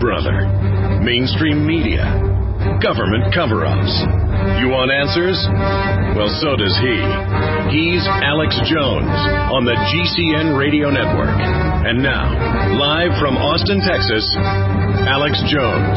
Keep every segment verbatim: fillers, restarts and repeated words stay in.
brother? Mainstream media? Government cover-ups? You want answers? Well, so does he. He's Alex Jones on the G C N Radio Network. And now, live from Austin, Texas, Alex Jones.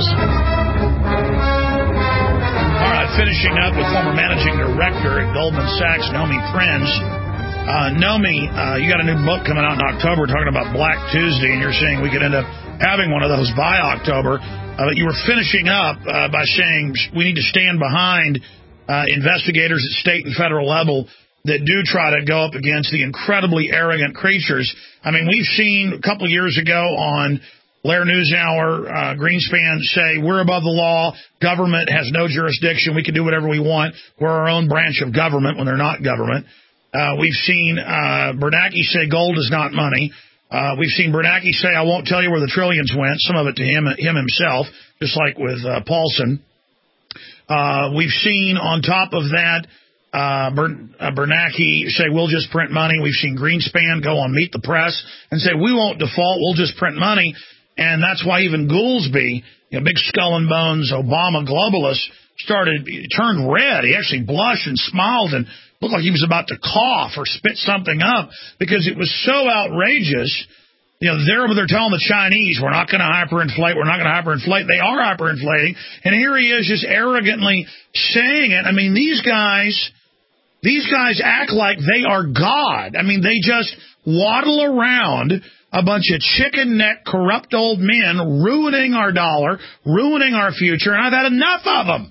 All right, finishing up with former managing director at Goldman Sachs, Nomi Prinz. Uh, Nomi, uh, you got a new book coming out in October talking about Black Tuesday, and you're saying we could end up having one of those by October. Uh, you were finishing up uh, by saying we need to stand behind uh, investigators at state and federal level that do try to go up against the incredibly arrogant creatures. I mean, we've seen a couple of years ago on Lair NewsHour, uh, Greenspan say we're above the law, government has no jurisdiction, we can do whatever we want, we're our own branch of government when they're not government. Uh, we've seen uh, Bernanke say gold is not money. Uh, we've seen Bernanke say, I won't tell you where the trillions went, some of it to him him himself, just like with uh, Paulson. Uh, we've seen on top of that, uh, Bern, uh, Bernanke say, we'll just print money. We've seen Greenspan go on Meet the Press and say, we won't default, we'll just print money. And that's why even Goolsbee, you know, big skull and bones Obama globalist, started, turned red. He actually blushed and smiled and looked like he was about to cough or spit something up because it was so outrageous. You know, they're, they're telling the Chinese, we're not going to hyperinflate, we're not going to hyperinflate. They are hyperinflating. And here he is just arrogantly saying it. I mean, these guys, these guys act like they are God. I mean, they just waddle around a bunch of chicken neck, corrupt old men ruining our dollar, ruining our future, and I've had enough of them.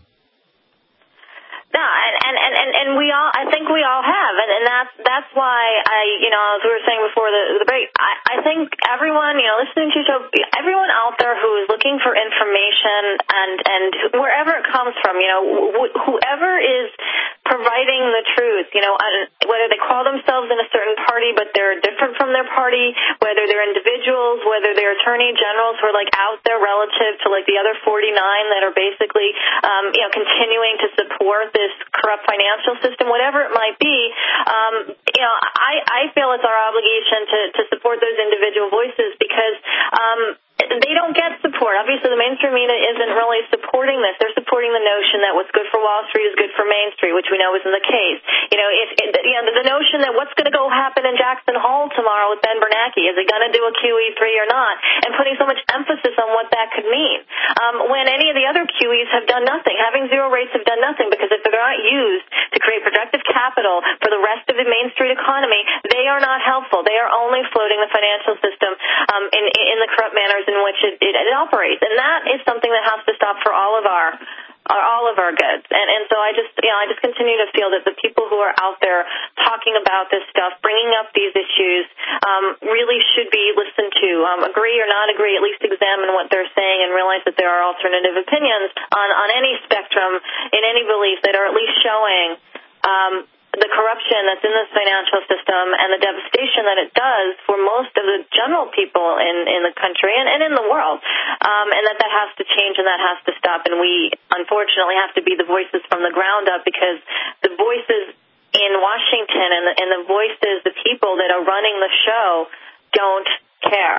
No, and, and, and, and we all, I think we all have, and, and that's that's why I, you know, as we were saying before the, the break, I, I think everyone, you know, listening to your show, everyone out there who is looking for information and, and wherever it comes from, you know, wh- whoever is providing the truth, you know, whether they call themselves in a certain party but they're different from their party, whether they're individuals, whether they're attorney generals who are like out there relative to like the other forty-nine that are basically, um, you know, continuing to support this corrupt financial system, whatever it might be, um, you know, I, I feel it's our obligation to, to support those individual voices because um, they don't get support. Obviously, the mainstream media isn't really supporting this. They're supporting the notion that what's good for Wall Street is good for Main Street, which we know isn't the case. You know, if it, you know the notion that what's going to go happen in Jackson Hole tomorrow with Ben Bernanke, is it going to do a Q E three or not? And putting so much emphasis on what that could mean. Um, when any of the other Q Es have done nothing. Having zero rates have done nothing because if they're not used to create productive capital for the rest of the Main Street economy, they are not helpful. They are only floating the financial system um, in, in the corrupt manners in which it, it, it operates. And that is something that has to stop for all of our are all of our goods. And, and so I just, you know, I just continue to feel that the people who are out there talking about this stuff, bringing up these issues, um, really should be listened to. Um, agree or not agree, at least examine what they're saying and realize that there are alternative opinions on, on any spectrum, in any belief that are at least showing um, the corruption that's in this financial system and the devastation that it does for most of the general people in, in the country and, and in the world, um, and that that has to change and that has to stop. And we, unfortunately, have to be the voices from the ground up because the voices in Washington and the, and the voices, the people that are running the show don't care.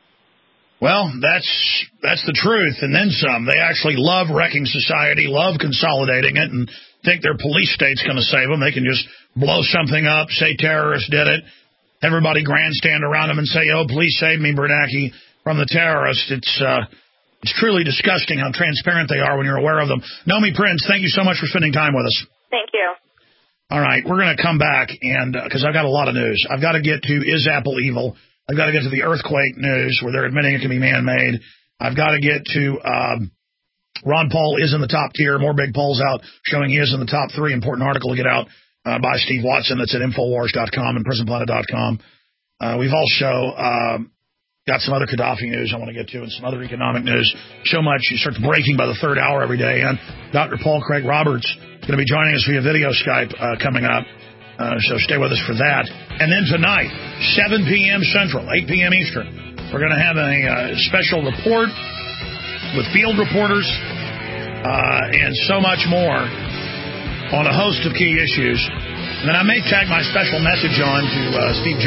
Well, that's that's the truth, and then some. They actually love wrecking society, love consolidating it, and think their police state's going to save them. They can just blow something up, say terrorists did it. Everybody grandstand around them and say, oh, please save me, Bernanke, from the terrorists. It's uh, it's truly disgusting how transparent they are when you're aware of them. Nomi Prinz, thank you so much for spending time with us. Thank you. All right, we're going to come back, and because uh, I've got a lot of news. I've got to get to Is Apple Evil? I've got to get to the earthquake news where they're admitting it can be man-made. I've got to get to um, Ron Paul is in the top tier. More big polls out showing he is in the top three. Important article to get out uh, by Steve Watson. That's at Infowars dot com and Prison Planet dot com. Uh, we've also um, got some other Gaddafi news I want to get to and some other economic news. So much it starts breaking by the third hour every day. And Doctor Paul Craig Roberts is going to be joining us via video Skype uh, coming up. Uh, so stay with us for that. And then tonight, seven p.m. Central, eight p.m. Eastern, we're going to have a uh, special report with field reporters uh, and so much more on a host of key issues. And then I may tag my special message on to uh, Steve Jobs.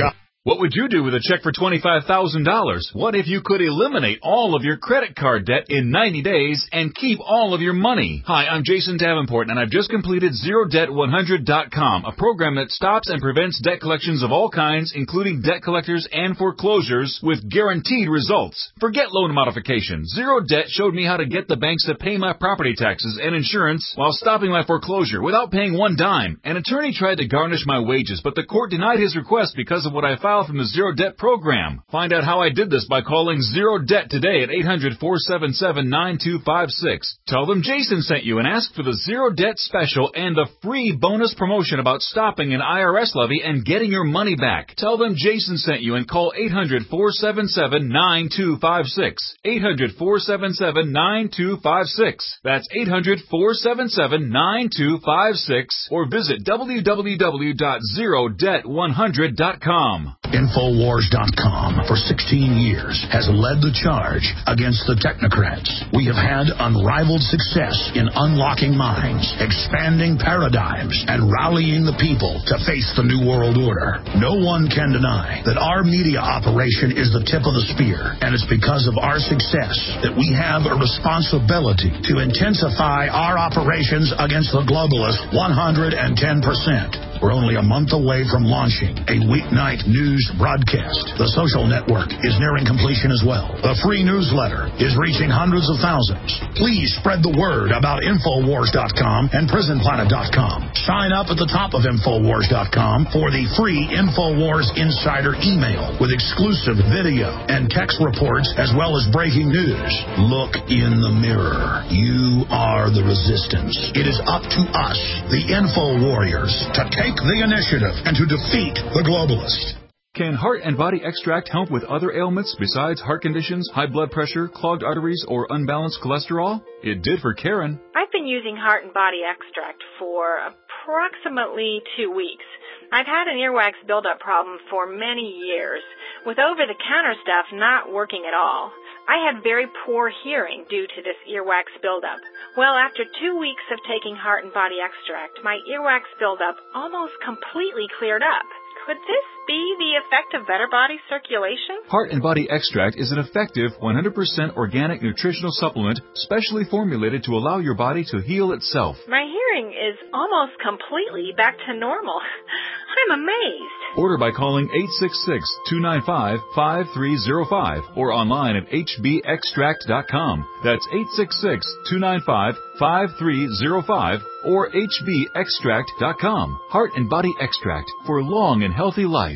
What would you do with a check for twenty-five thousand dollars? What if you could eliminate all of your credit card debt in ninety days and keep all of your money? Hi, I'm Jason Davenport, and I've just completed zero debt one hundred dot com, a program that stops and prevents debt collections of all kinds, including debt collectors and foreclosures, with guaranteed results. Forget loan modification. Zero Debt showed me how to get the banks to pay my property taxes and insurance while stopping my foreclosure without paying one dime. An attorney tried to garnish my wages, but the court denied his request because of what I found from the Zero Debt program. Find out how I did this by calling Zero Debt today at eight hundred, four seven seven, nine two five six. Tell them Jason sent you and ask for the Zero Debt special and the free bonus promotion about stopping an I R S levy and getting your money back. Tell them Jason sent you and call eight hundred, four seven seven, nine two five six. eight hundred, four seven seven, nine two five six. That's eight hundred, four seven seven, nine two five six or visit w w w dot zero debt one hundred dot com. Infowars dot com for sixteen years has led the charge against the technocrats. We have had unrivaled success in unlocking minds, expanding paradigms, and rallying the people to face the New World Order. No one can deny that our media operation is the tip of the spear, and it's because of our success that we have a responsibility to intensify our operations against the globalists one hundred ten percent. We're only a month away from launching a weeknight news broadcast. The social network is nearing completion as well. The free newsletter is reaching hundreds of thousands. Please spread the word about Infowars dot com and Prison Planet dot com. Sign up at the top of Infowars dot com for the free Infowars Insider email with exclusive video and text reports as well as breaking news. Look in the mirror. You are the resistance. It is up to us, the Info Warriors, to take the initiative and to defeat the globalists. Can Heart and Body Extract help with other ailments besides heart conditions, high blood pressure, clogged arteries, or unbalanced cholesterol? It did for Karen. I've been using Heart and Body Extract for approximately two weeks. I've had an earwax buildup problem for many years, with over-the-counter stuff not working at all. I had very poor hearing due to this earwax buildup. Well, after two weeks of taking Heart and Body Extract, my earwax buildup almost completely cleared up. Could this be the effect of better body circulation? Heart and Body Extract is an effective one hundred percent organic nutritional supplement specially formulated to allow your body to heal itself. My hearing is almost completely back to normal. I'm amazed. Order by calling eight six six, two nine five, five three zero five or online at h b extract dot com. That's eight six six, two nine five, five three zero five or h b extract dot com. Heart and Body Extract for long and healthy life.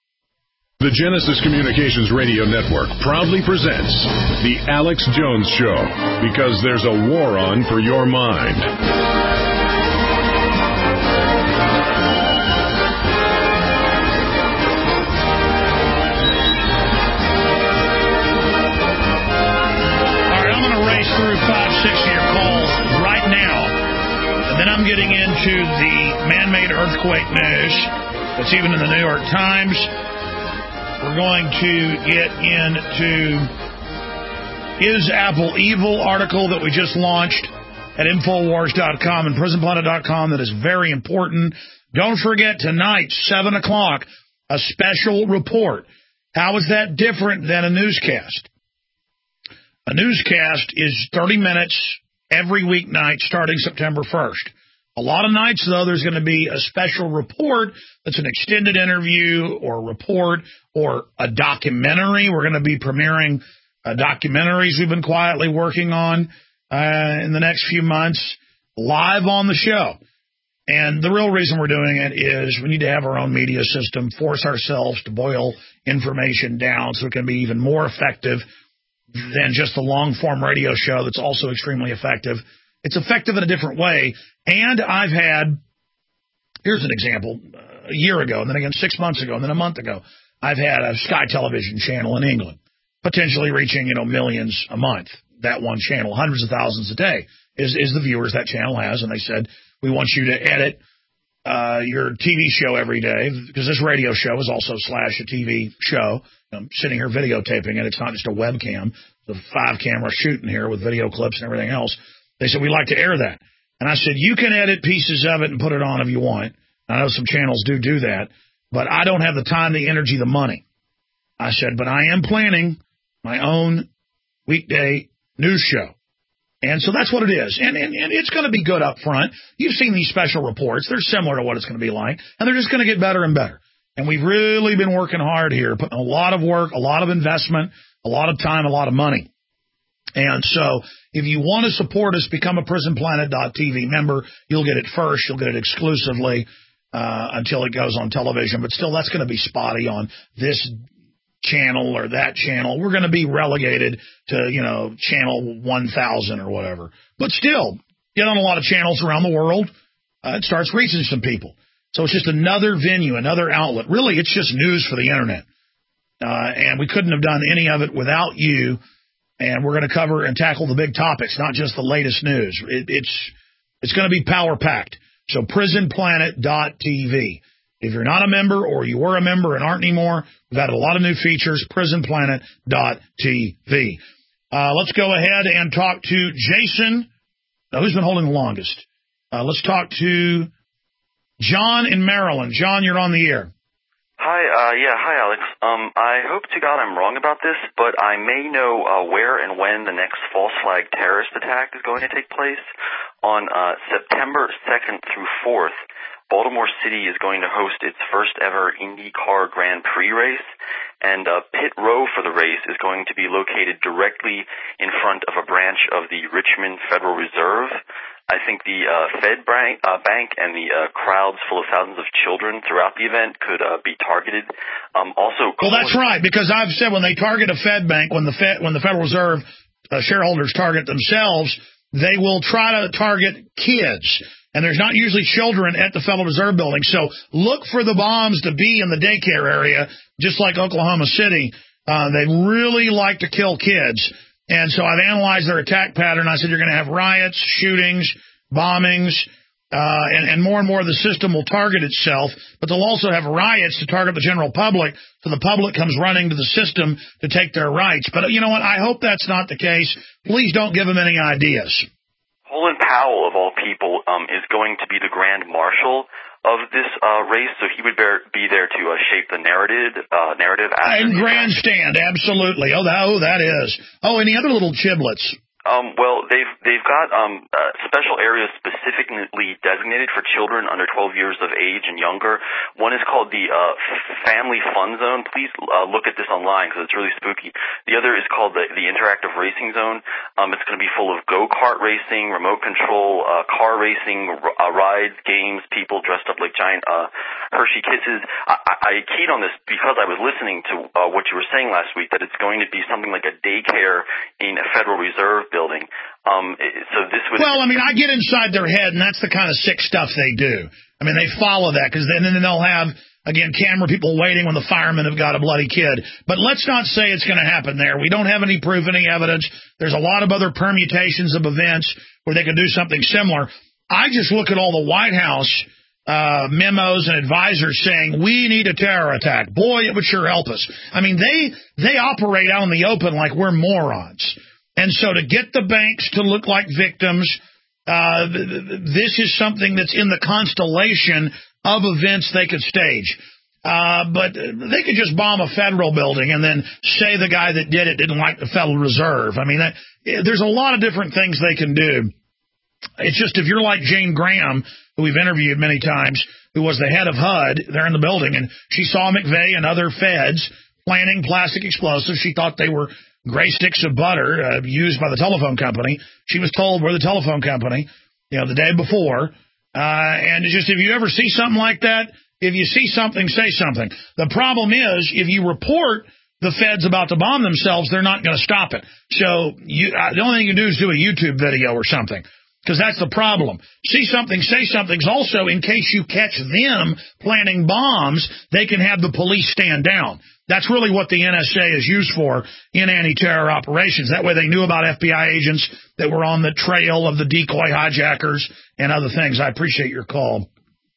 The Genesis Communications Radio Network proudly presents The Alex Jones Show, because there's a war on for your mind. Through five, six-year calls right now. And then I'm getting into the man-made earthquake news that's even in the New York Times. We're going to get into Is Apple Evil article that we just launched at Infowars dot com and Prison Planet dot com that is very important. Don't forget, tonight, seven o'clock, a special report. How is that different than a newscast? A newscast is thirty minutes every weeknight starting September first. A lot of nights, though, there's going to be a special report that's an extended interview or report or a documentary. We're going to be premiering uh, documentaries we've been quietly working on uh, in the next few months live on the show. And the real reason we're doing it is we need to have our own media system, force ourselves to boil information down so it can be even more effective than just the long-form radio show that's also extremely effective. It's effective in a different way. And I've had, here's an example, a year ago, and then again six months ago, and then a month ago, I've had a Sky Television channel in England, potentially reaching, you know, millions a month. That one channel, hundreds of thousands a day, is, is the viewers that channel has. And they said, we want you to edit uh, your T V show every day, because this radio show is also slash a T V show. I'm sitting here videotaping it. It's not just a webcam. It's a five-camera shooting here with video clips and everything else. They said, we'd like to air that. And I said, you can edit pieces of it and put it on if you want. I know some channels do do that. but I don't have the time, the energy, the money. I said, but I am planning my own weekday news show. And so that's what it is. And, and, and it's going to be good up front. You've seen these special reports. They're similar to what it's going to be like. And they're just going to get better and better. And we've really been working hard here, putting a lot of work, a lot of investment, a lot of time, a lot of money. And so if you want to support us, become a prison planet dot t v member. You'll get it first. You'll get it exclusively uh, until it goes on television. But still, that's going to be spotty on this channel or that channel. We're going to be relegated to, you know, channel one thousand or whatever. But still, get on a lot of channels around the world. Uh, it starts reaching some people. So it's just another venue, another outlet. Really, it's just news for the Internet. Uh, and we couldn't have done any of it without you. And we're going to cover and tackle the big topics, not just the latest news. It, it's it's going to be power-packed. So prison planet dot t v. If you're not a member or you were a member and aren't anymore, we've added a lot of new features, prison planet dot t v. Uh, let's go ahead and talk to Jason. Now, who's been holding the longest? Uh, let's talk to John in Maryland. John, you're on the air. Hi, uh, yeah, hi, Alex. Um, I hope to God I'm wrong about this, but I may know uh, where and when the next false flag terrorist attack is going to take place. On uh, September second through fourth, Baltimore City is going to host its first ever IndyCar Grand Prix race, and uh, pit row for the race is going to be located directly in front of a branch of the Richmond Federal Reserve. I think the uh, Fed bank, uh, bank and the uh, crowds full of thousands of children throughout the event could uh, be targeted. Um, also, well, that's right, because I've said when they target a Fed bank, when the Fed, when the Federal Reserve uh, shareholders target themselves, they will try to target kids. And there's not usually children at the Federal Reserve building. So look for the bombs to be in the daycare area, just like Oklahoma City. Uh, they really like to kill kids. And so I've analyzed their attack pattern. I said you're going to have riots, shootings, bombings, uh, and, and more and more the system will target itself. But they'll also have riots to target the general public, so the public comes running to the system to take their rights. But you know what? I hope that's not the case. Please don't give them any ideas. Colin Powell, of all people, um, is going to be the Grand Marshal of this uh, race, so he would bear, be there to uh, shape the narrative. Uh, narrative after and grandstand, absolutely. Oh, that, oh, that is. Oh, any other little chiblets? Um, well, they've they've got um, uh, special areas specifically designated for children under twelve years of age and younger. One is called the uh, Family Fun Zone. Please uh, look at this online because it's really spooky. The other is called the, the Interactive Racing Zone. Um, it's going to be full of go-kart racing, remote control, uh, car racing, r- uh, rides, games, people dressed up like giant uh, Hershey Kisses. I, I keyed on this because I was listening to uh, what you were saying last week, that it's going to be something like a daycare in a Federal Reserve building. Um, so this would. Well, I mean, I get inside their head, and that's the kind of sick stuff they do. I mean, they follow that because then, then they'll have, again, camera people waiting when the firemen have got a bloody kid. But let's not say it's going to happen there. We don't have any proof, any evidence. There's a lot of other permutations of events where they could do something similar. I just look at all the White House uh, memos and advisors saying, we need a terror attack. Boy, it would sure help us. I mean, they they operate out in the open like we're morons. And so to get the banks to look like victims, uh, th- th- this is something that's in the constellation of events they could stage. Uh, but they could just bomb a federal building and then say the guy that did it didn't like the Federal Reserve. I mean, that, there's a lot of different things they can do. It's just if you're like Jane Graham, who we've interviewed many times, who was the head of H U D there in the building, and she saw McVeigh and other feds planning plastic explosives. She thought they were gray sticks of butter uh, used by the telephone company. She was told we're the telephone company, you know, the day before. Uh, and it's just if you ever see something like that, if you see something, say something. The problem is if you report the feds about to bomb themselves, they're not going to stop it. So you, uh, the only thing you can do is do a YouTube video or something, because that's the problem. See something, say something's also in case you catch them planning bombs, they can have the police stand down. That's really what the N S A is used for in anti-terror operations. That way they knew about F B I agents that were on the trail of the decoy hijackers and other things. I appreciate your call.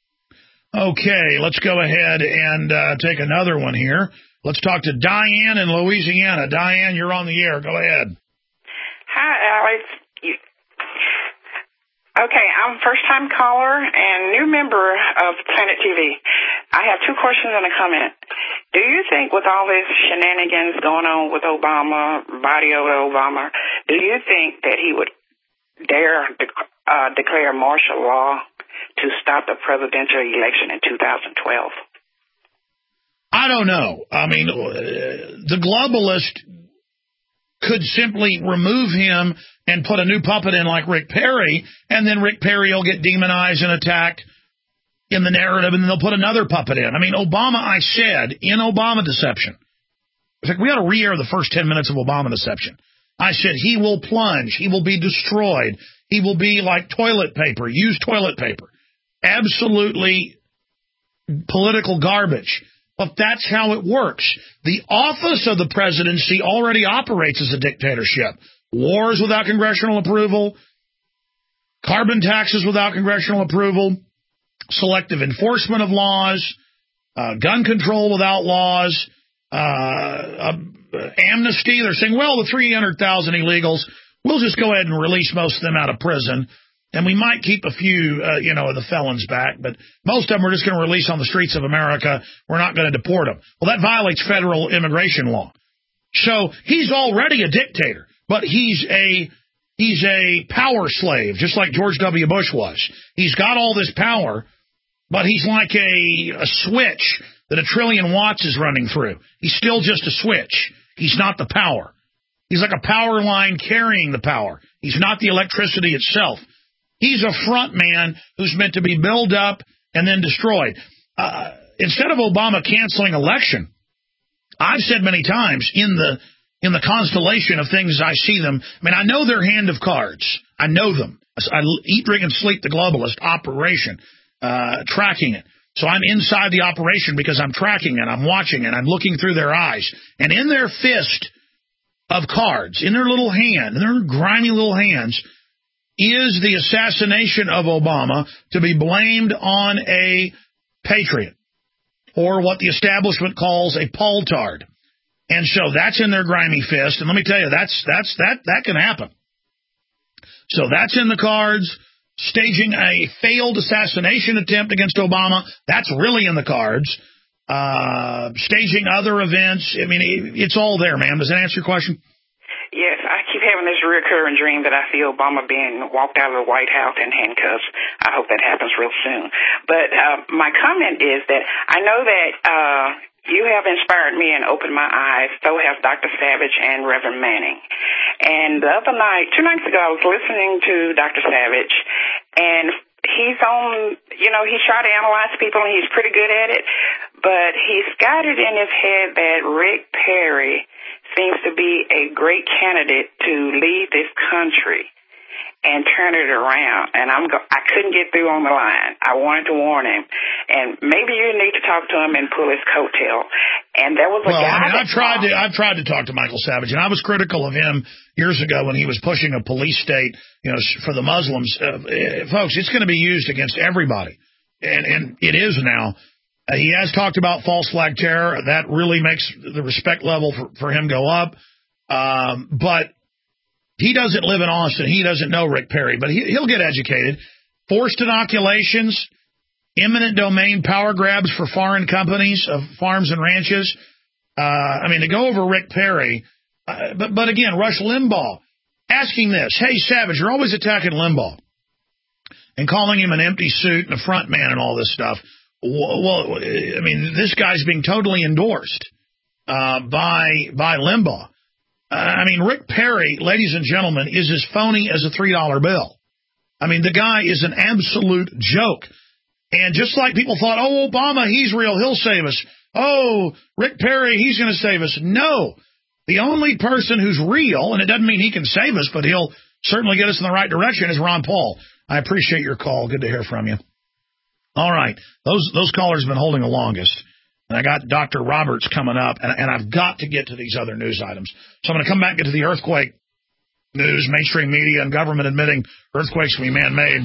Okay, let's go ahead and uh, take another one here. Let's talk to Diane in Louisiana. Diane, you're on the air. Go ahead. Hi, Alex. You, Okay, I'm a first-time caller and new member of Planet T V. I have two questions and a comment. Do you think with all this shenanigans going on with Obama, body over Obama, do you think that he would dare de- uh, declare martial law to stop the presidential election in two thousand twelve? I don't know. I mean, uh, the globalist could simply remove him and put a new puppet in like Rick Perry, and then Rick Perry will get demonized and attacked in the narrative, and then they'll put another puppet in. I mean, Obama, I said, in Obama Deception, it's like we ought to re-air the first ten minutes of Obama Deception. I said he will plunge, he will be destroyed, he will be like toilet paper, used toilet paper. Absolutely political garbage. But that's how it works. The office of the presidency already operates as a dictatorship. Wars without congressional approval, carbon taxes without congressional approval, selective enforcement of laws, uh, gun control without laws, uh, uh, amnesty. They're saying, well, the three hundred thousand illegals, we'll just go ahead and release most of them out of prison. And we might keep a few, uh, you know, of the felons back, but most of them we're just going to release on the streets of America. We're not going to deport them. Well, that violates federal immigration law. So he's already a dictator, but he's a he's a power slave, just like George W. Bush was. He's got all this power, but he's like a, a switch that a trillion watts is running through. He's still just a switch. He's not the power. He's like a power line carrying the power. He's not the electricity itself. He's a front man who's meant to be built up and then destroyed. Uh, instead of Obama canceling election, I've said many times in the in the constellation of things as I see them, I mean, I know their hand of cards. I know them. I eat, drink, and sleep the globalist operation, uh, tracking it. So I'm inside the operation because I'm tracking it, I'm watching it, I'm looking through their eyes. And in their fist of cards, in their little hand, in their grimy little hands, is the assassination of Obama to be blamed on a patriot, or what the establishment calls a Paul-tard. And so that's in their grimy fist. And let me tell you, that's that's that that can happen. So that's in the cards. Staging a failed assassination attempt against Obama, that's really in the cards. Uh, staging other events, I mean, it, it's all there, ma'am. Does that answer your question? Yes, I keep having this recurring dream that I see Obama being walked out of the White House in handcuffs. I hope that happens real soon. But uh, my comment is that I know that uh, you have inspired me and opened my eyes. So has Doctor Savage and Reverend Manning. And the other night, two nights ago, I was listening to Doctor Savage, and he's on, you know, he's trying to analyze people, and he's pretty good at it. But he's got it in his head that Rick Perry seems to be a great candidate to lead this country and turn it around. And I'm go- I couldn't get through on the line. I wanted to warn him. And maybe you need to talk to him and pull his coattail. And there was a well, guy I mean, that I've tried to I've tried to talk to Michael Savage, and I was critical of him years ago when he was pushing a police state, you know, for the Muslims. Uh, folks, it's going to be used against everybody, and and it is now. Uh, he has talked about false flag terror. That really makes the respect level for, for him go up. Um, but he doesn't live in Austin. He doesn't know Rick Perry, but he, he'll get educated. Forced inoculations, eminent domain power grabs for foreign companies of farms and ranches. Uh, I mean, to go over Rick Perry, uh, but, but again, Rush Limbaugh asking this, hey, Savage, you're always attacking Limbaugh and calling him an empty suit and a front man and all this stuff. Well, I mean, this guy's being totally endorsed uh, by by Limbaugh. Uh, I mean, Rick Perry, ladies and gentlemen, is as phony as a three dollar bill. I mean, the guy is an absolute joke. And just like people thought, oh, Obama, he's real, he'll save us. Oh, Rick Perry, he's going to save us. No. The only person who's real, and it doesn't mean he can save us, but he'll certainly get us in the right direction, is Ron Paul. I appreciate your call. Good to hear from you. All right. Those those callers have been holding the longest. And I got Doctor Roberts coming up, and, and I've got to get to these other news items. So I'm going to come back and get to the earthquake news, mainstream media, and government admitting earthquakes can be man-made.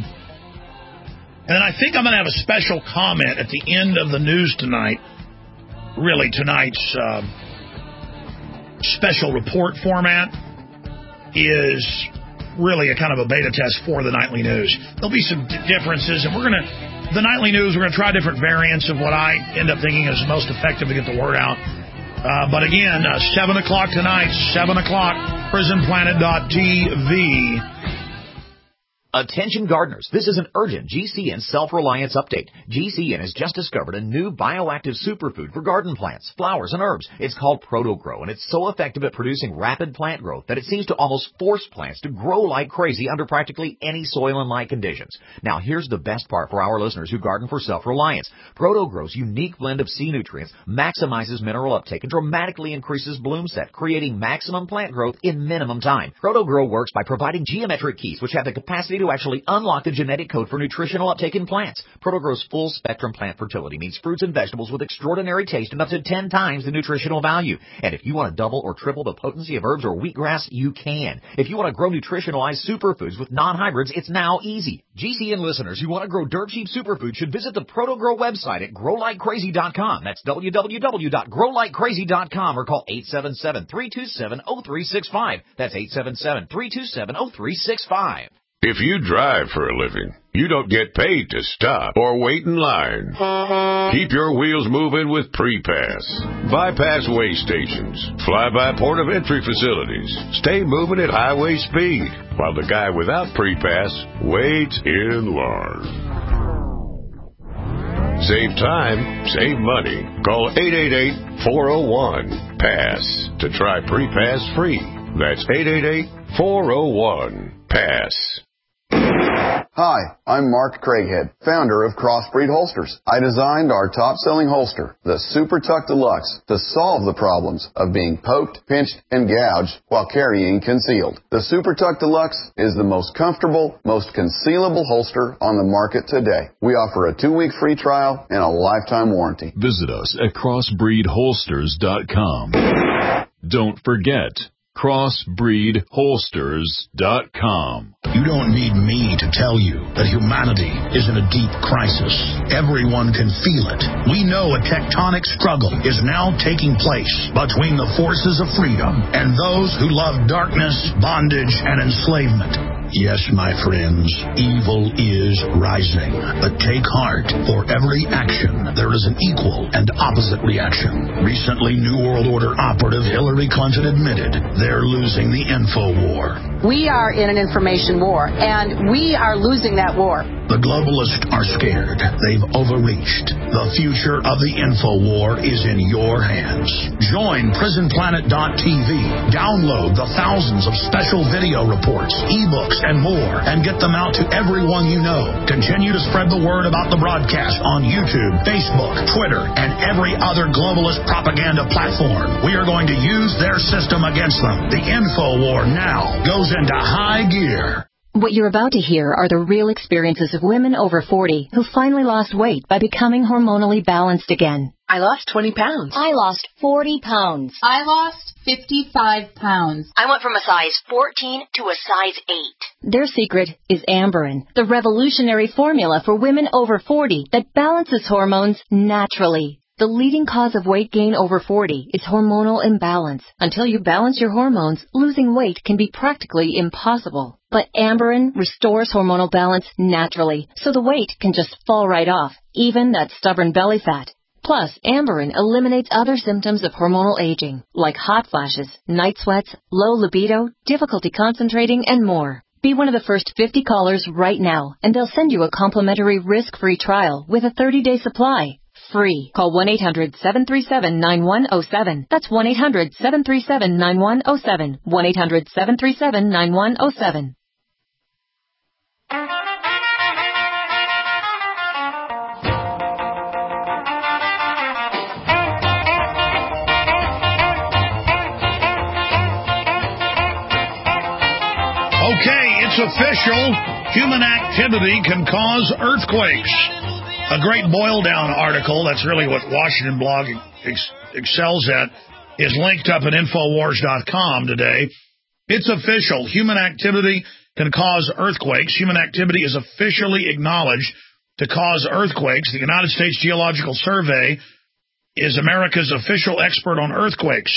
And then I think I'm going to have a special comment at the end of the news tonight. Really, tonight's uh, special report format is really a kind of a beta test for the nightly news. There'll be some d- differences, and we're going to, the nightly news, we're going to try different variants of what I end up thinking is most effective to get the word out. Uh, but again, uh, seven o'clock tonight, seven o'clock, prison planet dot t v. Attention gardeners, this is an urgent G C N self-reliance update. G C N has just discovered a new bioactive superfood for garden plants, flowers, and herbs. It's called Proto-Grow, and it's so effective at producing rapid plant growth that it seems to almost force plants to grow like crazy under practically any soil and light conditions. Now, here's the best part for our listeners who garden for self-reliance. Proto-Grow's unique blend of C nutrients maximizes mineral uptake and dramatically increases bloom set, creating maximum plant growth in minimum time. Proto-Grow works by providing geometric keys which have the capacity to to actually unlock the genetic code for nutritional uptake in plants. Proto-Grow's full-spectrum plant fertility means fruits and vegetables with extraordinary taste and up to ten times the nutritional value. And if you want to double or triple the potency of herbs or wheatgrass, you can. If you want to grow nutritionalized superfoods with non-hybrids, it's now easy. G C N listeners who want to grow dirt cheap superfoods should visit the Proto-Grow website at grow like crazy dot com. That's w w w dot grow like crazy dot com or call eight seven seven, three two seven, zero three six five. That's eight seven seven, three two seven, zero three six five. If you drive for a living, you don't get paid to stop or wait in line. Keep your wheels moving with Pre-Pass. Bypass way stations, fly-by port of entry facilities. Stay moving at highway speed while the guy without Pre-Pass waits in line. Save time, save money. Call eight eight eight, four oh one, PASS to try Pre-Pass free. That's eight eight eight, four oh one, PASS. Hi, I'm Mark Craighead, founder of Crossbreed Holsters. I designed our top-selling holster, the Super Tuck Deluxe, to solve the problems of being poked, pinched, and gouged while carrying concealed. The Super Tuck Deluxe is the most comfortable, most concealable holster on the market today. We offer a two-week free trial and a lifetime warranty. Visit us at crossbreed holsters dot com. Don't forget, crossbreed holsters dot com. You don't need me to tell you that humanity is in a deep crisis. Everyone can feel it. We know a tectonic struggle is now taking place between the forces of freedom and those who love darkness, bondage, and enslavement. Yes, my friends, evil is rising. But take heart. For every action, there is an equal and opposite reaction. Recently, New World Order operative Hillary Clinton admitted they're losing the info war. We are in an information war, and we are losing that war. The globalists are scared. They've overreached. The future of the info war is in your hands. Join prison planet dot t v. Download the thousands of special video reports, ebooks, and more, and get them out to everyone you know. Continue to spread the word about the broadcast on YouTube, Facebook, Twitter, and every other globalist propaganda platform. We are going to use their system against them. The info war now goes into high gear. What you're about to hear are the real experiences of women over forty who finally lost weight by becoming hormonally balanced again. I lost twenty pounds. I lost forty pounds. I lost fifty-five pounds. I went from a size fourteen to a size eight. Their secret is Amberen, the revolutionary formula for women over forty that balances hormones naturally. The leading cause of weight gain over forty is hormonal imbalance. Until you balance your hormones, losing weight can be practically impossible. But Amberen restores hormonal balance naturally, so the weight can just fall right off, even that stubborn belly fat. Plus, Amberen eliminates other symptoms of hormonal aging, like hot flashes, night sweats, low libido, difficulty concentrating, and more. Be one of the first fifty callers right now, and they'll send you a complimentary risk-free trial with a thirty-day supply. Free. Call one eight hundred, seven three seven, nine one zero seven. That's one eight hundred, seven three seven, nine one zero seven. one eight hundred, seven three seven, nine one zero seven. Okay, it's official. Human activity can cause earthquakes. A great boil-down article, that's really what Washington Blog ex- excels at, is linked up at Infowars dot com today. It's official. Human activity can cause earthquakes. Human activity is officially acknowledged to cause earthquakes. The United States Geological Survey is America's official expert on earthquakes.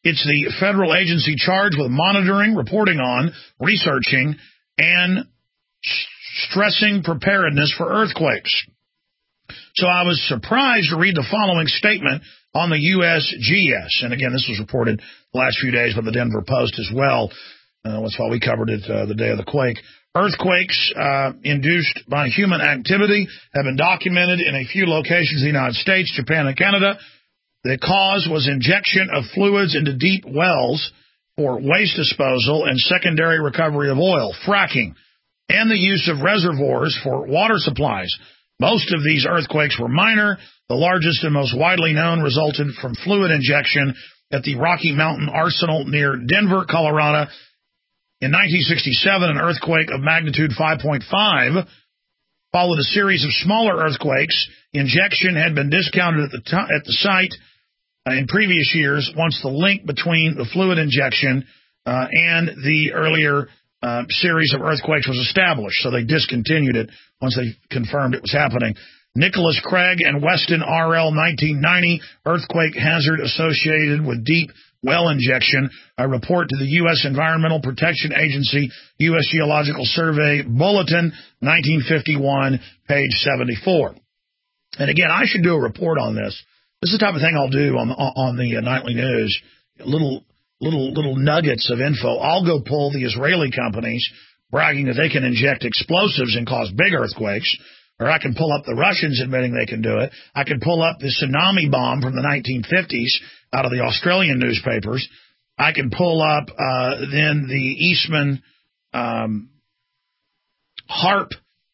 It's the federal agency charged with monitoring, reporting on, researching, and stressing preparedness for earthquakes. So I was surprised to read the following statement on the U S G S. And again, this was reported the last few days by the Denver Post as well. Uh, that's why we covered it uh, the day of the quake. Earthquakes uh, induced by human activity have been documented in a few locations in the United States, Japan, and Canada. The cause was injection of fluids into deep wells for waste disposal and secondary recovery of oil, fracking, and the use of reservoirs for water supplies. Most of these earthquakes were minor. The largest and most widely known resulted from fluid injection at the Rocky Mountain Arsenal near Denver, Colorado. In nineteen sixty-seven, an earthquake of magnitude five point five followed a series of smaller earthquakes. Injection had been discounted at the, t- at the site uh, in previous years once the link between the fluid injection uh, and the earlier uh, series of earthquakes was established. So they discontinued it once they confirmed it was happening. Nicholas Craig and Weston R L nineteen ninety, earthquake hazard associated with deep well injection, a report to the U S Environmental Protection Agency, U S Geological Survey Bulletin, nineteen fifty-one, page seventy-four. And again, I should do a report on this. This is the type of thing I'll do on the, on the uh, nightly news, little, little, little nuggets of info. I'll go pull the Israeli companies bragging that they can inject explosives and cause big earthquakes. Or I can pull up the Russians admitting they can do it. I can pull up the tsunami bomb from the nineteen fifties out of the Australian newspapers. I can pull up uh, then the Eastman um, HAARP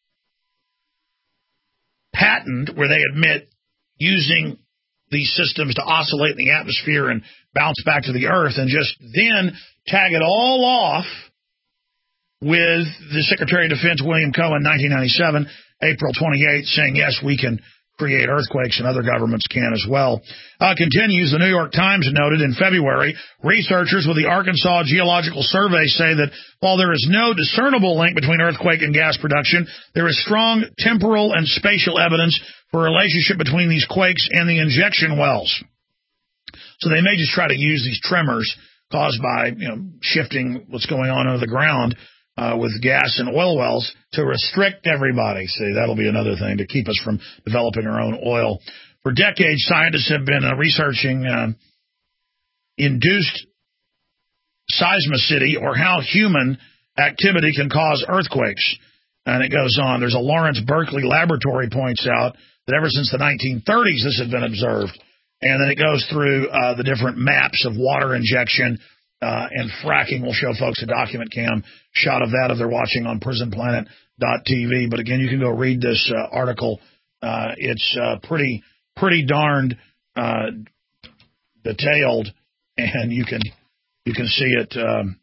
patent where they admit using these systems to oscillate in the atmosphere and bounce back to the Earth, and just then tag it all off with the Secretary of Defense, William Cohen, nineteen ninety-seven, April twenty-eighth, saying, yes, we can create earthquakes, and other governments can as well. Uh, continues, the New York Times noted in February, researchers with the Arkansas Geological Survey say that while there is no discernible link between earthquake and gas production, there is strong temporal and spatial evidence for a relationship between these quakes and the injection wells. So they may just try to use these tremors caused by, you know, shifting what's going on under the ground Uh, with gas and oil wells to restrict everybody. See, that'll be another thing to keep us from developing our own oil. For decades, scientists have been uh, researching uh, induced seismicity, or how human activity can cause earthquakes. And it goes on. There's a Lawrence Berkeley laboratory points out that ever since the nineteen thirties this has been observed. And then it goes through uh, the different maps of water injection Uh, and fracking. We'll show folks a document cam shot of that if they're watching on prison planet dot t v. But again, you can go read this uh, article. Uh, it's uh, pretty, pretty darned uh, detailed, and you can you can see it um,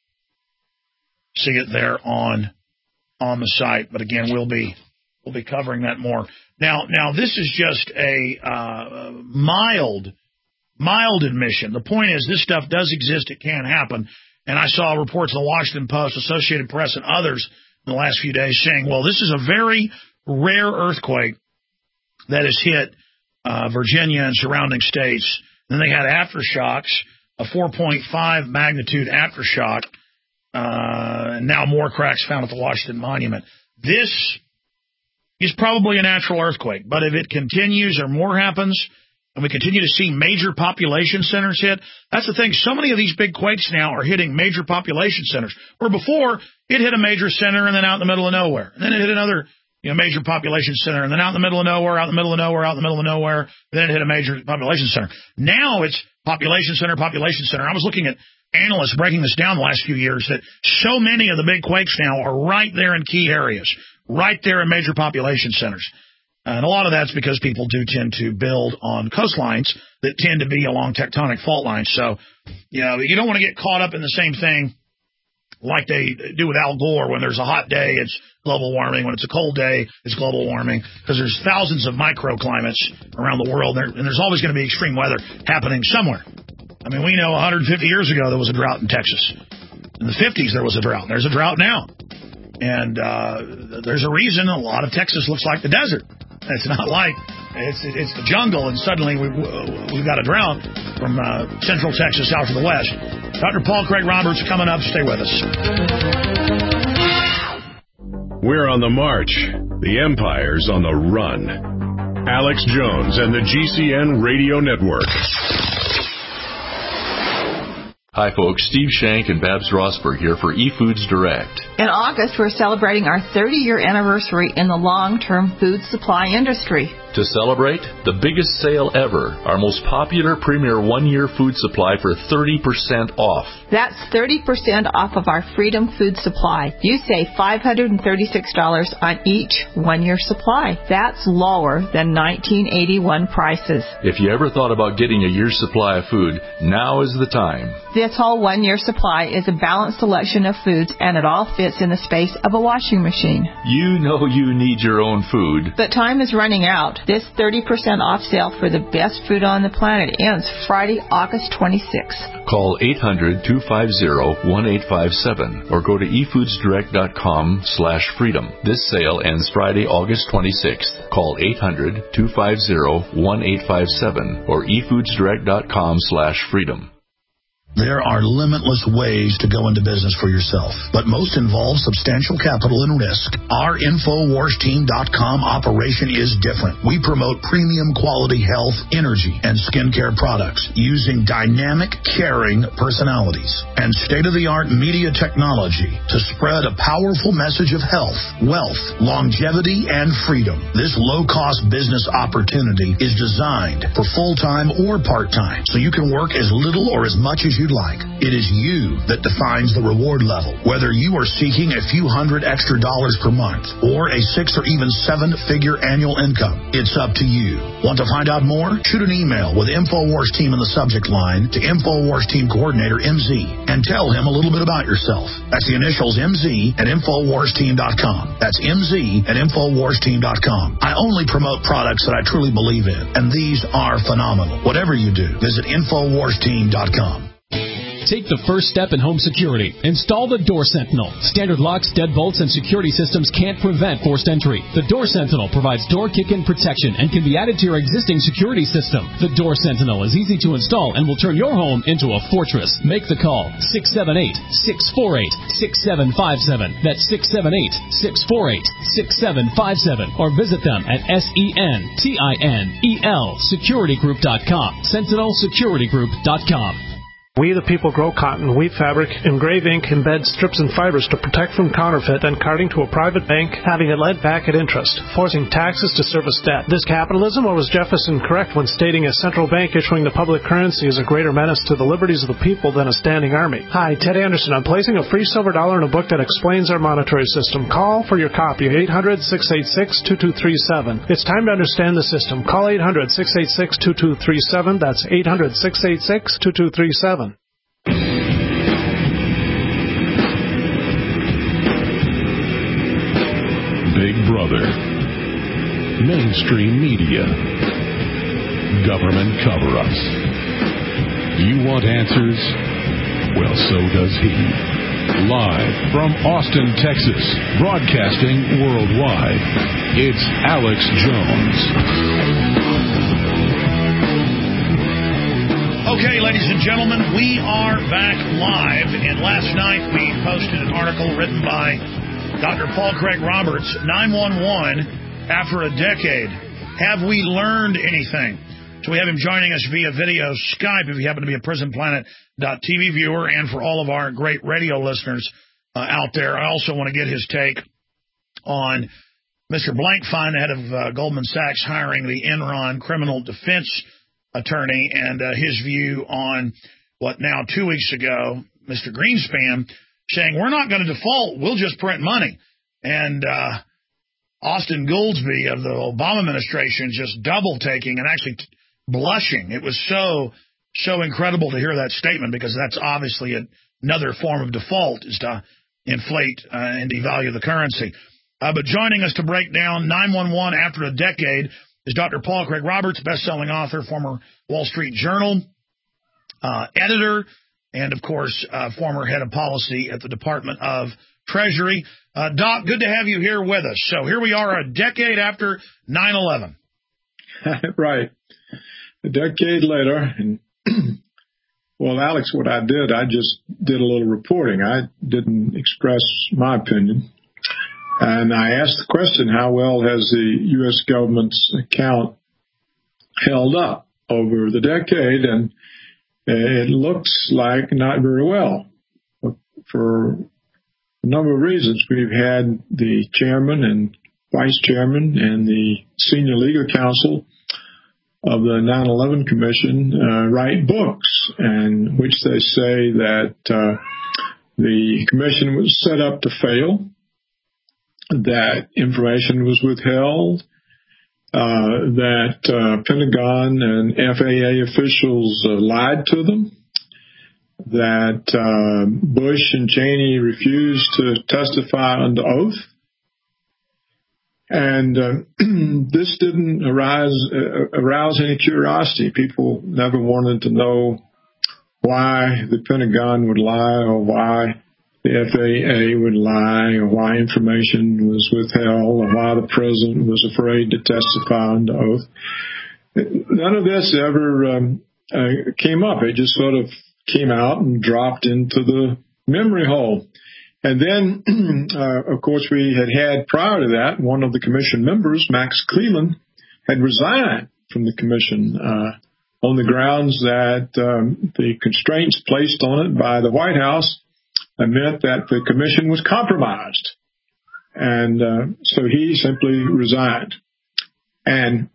see it there on on the site. But again, we'll be we'll be covering that more. Now, now this is just a uh, mild. Mild admission. The point is, this stuff does exist. It can happen. And I saw reports in the Washington Post, Associated Press, and others in the last few days saying, well, this is a very rare earthquake that has hit uh, Virginia and surrounding states. Then they had aftershocks, a four point five magnitude aftershock, uh, and now more cracks found at the Washington Monument. This is probably a natural earthquake, but if it continues or more happens, and we continue to see major population centers hit, that's the thing. So many of these big quakes now are hitting major population centers, where before it hit a major center and then out in the middle of nowhere. And then it hit another, you know, major population center and then out in the middle of nowhere, out in the middle of nowhere, out in the middle of nowhere. Then it hit a major population center. Now it's population center, population center. I was looking at analysts breaking this down the last few years that so many of the big quakes now are right there in key areas, right there in major population centers. And a lot of that's because people do tend to build on coastlines that tend to be along tectonic fault lines. So, you know, you don't want to get caught up in the same thing like they do with Al Gore. When there's a hot day, it's global warming. When it's a cold day, it's global warming. Because there's thousands of microclimates around the world, and there's always going to be extreme weather happening somewhere. I mean, we know one hundred fifty years ago there was a drought in Texas. In the fifties there was a drought. There's a drought now. And uh, there's a reason a lot of Texas looks like the desert. It's not like It's it's the jungle, and suddenly we, we've got a drought from uh, central Texas out to the west. Doctor Paul Craig Roberts coming up. Stay with us. We're on the march. The empire's on the run. Alex Jones and the G C N Radio Network. Hi, folks. Steve Shank and Babs Rosberg here for eFoods Direct. In August, we're celebrating our thirty-year anniversary in the long-term food supply industry. To celebrate, the biggest sale ever, our most popular premier one-year food supply for thirty percent off. That's thirty percent off of our Freedom Food Supply. You save five hundred thirty-six dollars on each one-year supply. That's lower than nineteen eighty-one prices. If you ever thought about getting a year's supply of food, now is the time. This whole one-year supply is a balanced selection of foods, and it all fits in the space of a washing machine. You know you need your own food. But time is running out. This thirty percent off sale for the best food on the planet ends Friday, August twenty-sixth. Call eight hundred, two five zero, one eight five seven or go to e foods direct dot com slash freedom. This sale ends Friday, August twenty-sixth. Call eight hundred, two five zero, one eight five seven or e foods direct dot com slash freedom. There are limitless ways to go into business for yourself, but most involve substantial capital and risk. Our Infowars Team dot com operation is different. We promote premium quality health, energy, and skincare products using dynamic, caring personalities and state-of-the-art media technology to spread a powerful message of health, wealth, longevity, and freedom. This low-cost business opportunity is designed for full-time or part-time, so you can work as little or as much as you'd like. It is you that defines the reward level. Whether you are seeking a few hundred extra dollars per month or a six or even seven-figure annual income, it's up to you. Want to find out more? Shoot an email with Infowars Team in the subject line to Infowars Team Coordinator M Z and tell him a little bit about yourself. That's the initials M Z at Infowars Team dot com. That's M Z at Infowars Team dot com. I only promote products that I truly believe in, and these are phenomenal. Whatever you do, visit Infowars Team dot com. Take the first step in home security. Install the Door Sentinel. Standard locks, deadbolts, and security systems can't prevent forced entry. The Door Sentinel provides door kick-in protection and can be added to your existing security system. The Door Sentinel is easy to install and will turn your home into a fortress. Make the call six seven eight, six four eight, six seven five seven. That's six seven eight, six four eight, six seven five seven. Or visit them at S E N T I N E L security group dot com. sentinel security group dot com. We the people grow cotton, weave fabric, engrave ink, embed strips and fibers to protect from counterfeit and carting to a private bank, having it lent back at interest, forcing taxes to service debt. This capitalism, or was Jefferson correct when stating a central bank issuing the public currency is a greater menace to the liberties of the people than a standing army? Hi, Ted Anderson. I'm placing a free silver dollar in a book that explains our monetary system. Call for your copy, eight hundred, six eight six, two two three seven. It's time to understand the system. Call eight hundred, six eight six, two two three seven. That's eight hundred, six eight six, two two three seven. Big Brother, mainstream media, government cover-ups. You want answers? Well, so does he. Live from Austin, Texas, broadcasting worldwide, it's Alex Jones. Okay, ladies and gentlemen, we are back live, and last night we posted an article written by Doctor Paul Craig Roberts, nine one one, after a decade. Have we learned anything? So we have him joining us via video Skype if you happen to be a prison planet dot T V viewer, and for all of our great radio listeners uh, out there. I also want to get his take on Mister Blankfein, the head of uh, Goldman Sachs, hiring the Enron criminal defense attorney, and uh, his view on what now two weeks ago, Mister Greenspan saying, we're not going to default, we'll just print money. And uh, Austin Goolsbee of the Obama administration just double-taking and actually t- blushing. It was so, so incredible to hear that statement, because that's obviously a, another form of default, is to inflate uh, and devalue the currency. Uh, but joining us to break down nine one one after a decade is Doctor Paul Craig Roberts, best-selling author, former Wall Street Journal uh, editor, and, of course, uh, former head of policy at the Department of Treasury. Uh, Doc, good to have you here with us. So here we are a decade after nine eleven. Right. A decade later, and well, Alex, what I did, I just did a little reporting. I didn't express my opinion. And I asked the question, how well has the U S government's account held up over the decade? And it looks like not very well for a number of reasons. We've had the chairman and vice chairman and the senior legal counsel of the nine eleven Commission uh, write books in which they say that uh, the commission was set up to fail, that information was withheld, uh, that uh, Pentagon and F A A officials uh, lied to them, that uh, Bush and Cheney refused to testify under oath. And uh, this didn't arise, uh, arouse any curiosity. People never wanted to know why the Pentagon would lie, or why the F A A would lie, or why information was withheld, or why the president was afraid to testify under oath. None of this ever um, uh, came up. It just sort of came out and dropped into the memory hole. And then, uh, of course, we had had prior to that, one of the commission members, Max Cleland, had resigned from the commission uh, on the grounds that um, the constraints placed on it by the White House meant that the commission was compromised. And uh, so he simply resigned. And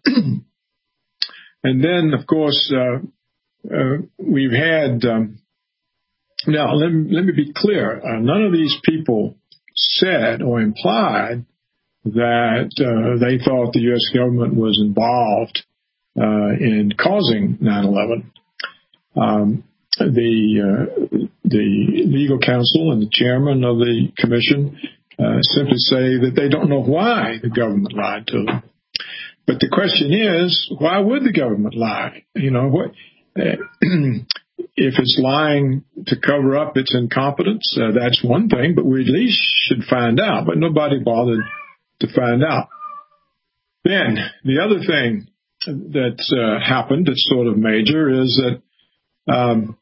and then, of course, uh, uh, we've had... Um, Now, let me, let me be clear. Uh, none of these people said or implied that uh, they thought the U S government was involved uh, in causing nine eleven. Um, the uh, the legal counsel and the chairman of the commission uh, simply say that they don't know why the government lied to them. But the question is, why would the government lie? You know, what? Uh, If it's lying to cover up its incompetence, uh, that's one thing, but we at least should find out. But nobody bothered to find out. Then the other thing that's uh, happened that's sort of major is that um,